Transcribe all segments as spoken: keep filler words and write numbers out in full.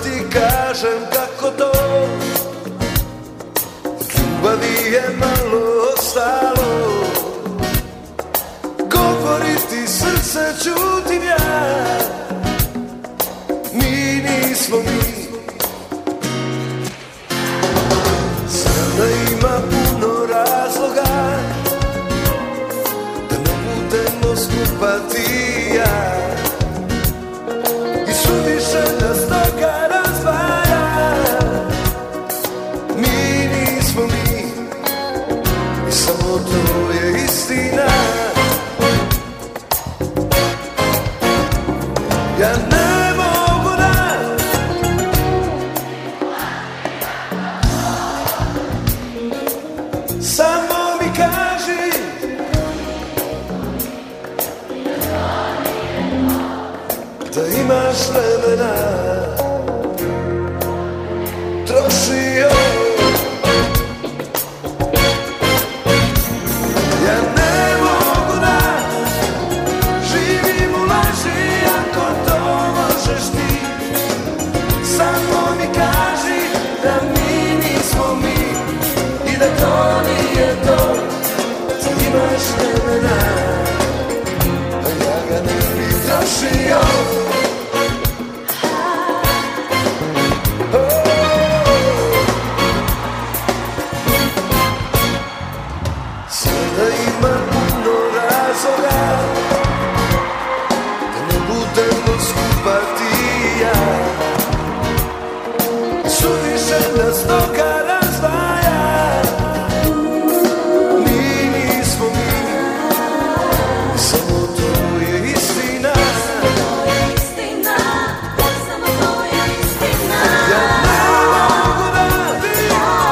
ti kažem kako to, ljubavi je malo ostalo. Govoriti srce čutim ja, mi nismo mi. Sada ima puno razloga da ne budemo skupa ti i ja, i suviše nas toga razdvaja. Mi nismo mi i samo to je istina. Ja ne mogu da samo mi kaži da imaš vremena, troši ovo. Ja ne mogu da živim u laži ako to možeš ti. Samo mi kaži da mi nismo mi i da to nije to. Ti imaš vremena, a ja ga ne bi trošio. Sada ima puno razloga da ne budemo skupa ti i ja, suviše nas toga razdvaja. Mi nismo mi i samo to je istina. Ja ne mogu da ti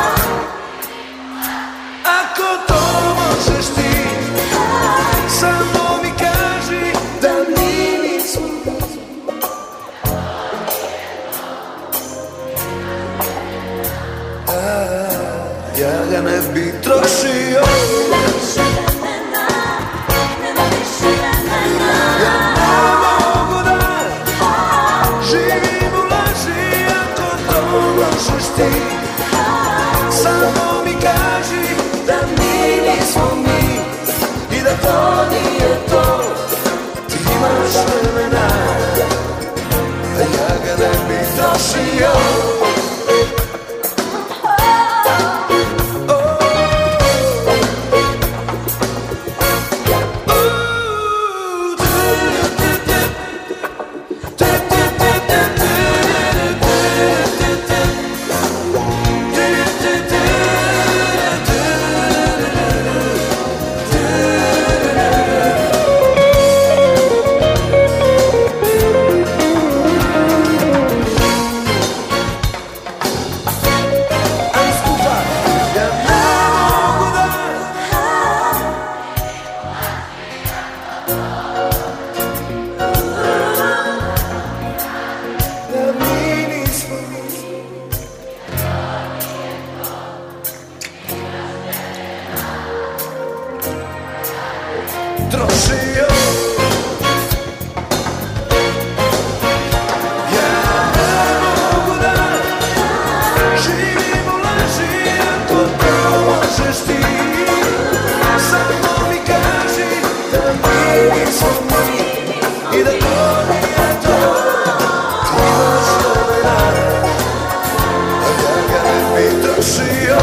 ako to možeš ti. Samo mi kaži da mi nismo. A, ja ga ne bi trošio. Ja ne mogu da živim u laži ako to možeš ti. Samo mi kaži da mi nismo mi i da to nije to. Ti imaš vremena, a ja ga ne bi trošio. Trošio. Ja ne mogu da živim u laži ako to možeš ti. Samo mi kaži da mi nismo mi i da to nije to. Ti imaš vremena, a ja ga ne bi trošio.